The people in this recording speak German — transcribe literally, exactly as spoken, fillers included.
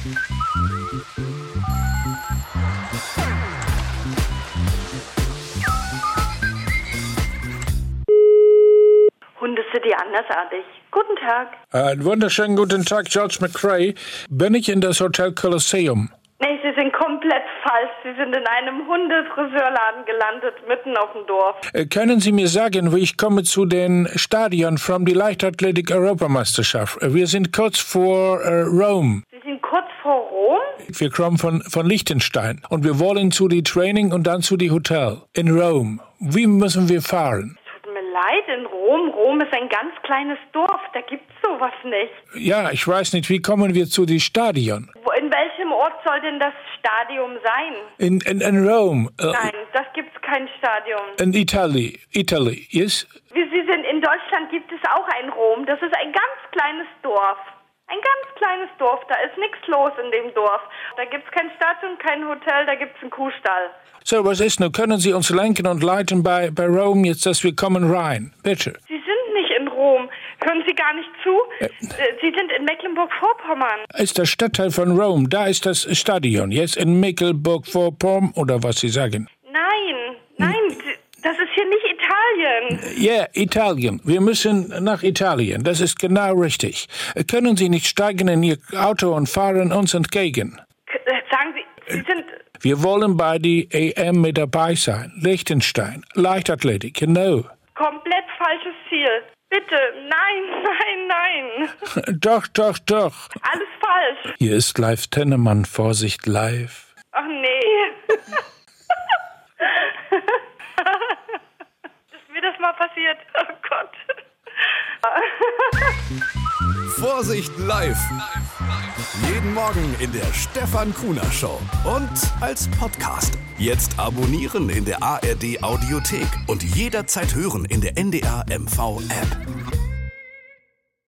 Hundecity andersartig. Guten Tag. Einen wunderschönen guten Tag, George McRae. Bin ich in das Hotel Colosseum? Nee, Sie sind komplett falsch. Sie sind in einem Hundefriseurladen gelandet, mitten auf dem Dorf. Äh, können Sie mir sagen, wie ich komme zu den Stadion von der Leichtathletik-Europameisterschaft? Wir sind kurz vor äh, Rom. Sie sind kurz vor Rom? Wir kommen von, von Liechtenstein und wir wollen zu die Training und dann zu die Hotel in Rom. Wie müssen wir fahren? Tut mir leid, in Rom. Rom ist ein ganz kleines Dorf. Da gibt's sowas nicht. Ja, ich weiß nicht, wie kommen wir zu die Stadion? Wo, in welchem Ort soll denn das Stadion sein? In, in, in Rom. Äh, Nein, das gibt's kein Stadion. in Italy. Italy, yes? Wie Sie sind, in Deutschland gibt es auch ein Rom. Das ist ein ganz kleines Dorf. Ein ganz kleines Dorf. Da ist nichts los in dem Dorf. Da gibt's kein Stadion, kein Hotel, da gibt's einen Kuhstall. So, was ist nun? Können Sie uns lenken und leiten bei, bei Rom jetzt, dass wir kommen rein? Bitte. Sie sind nicht in Rom. Hören Sie gar nicht zu? Äh. Sie sind in Mecklenburg-Vorpommern. Ist der Stadtteil von Rom, da ist das Stadion. Jetzt in Mecklenburg-Vorpommern oder was Sie sagen? Nein, nein, das ist hier nicht Italien. Ja, yeah, Italien. Wir müssen nach Italien. Das ist genau richtig. Können Sie nicht steigen in Ihr Auto und fahren uns entgegen? K- Sagen Sie, Sie sind... Wir wollen bei der E M mit dabei sein. Liechtenstein, Leichtathletik, genau. Komplett falsches Ziel. Bitte, nein, nein, nein. Doch, doch, doch. Alles falsch. Hier ist Live Tennemann, Vorsicht live. Ach nee. Ist mir das mal passiert? Oh Gott. Vorsicht live. Jeden Morgen in der Stefan Kuhner Show und als Podcast. Jetzt abonnieren in der A R D Audiothek und jederzeit hören in der N D R M V App.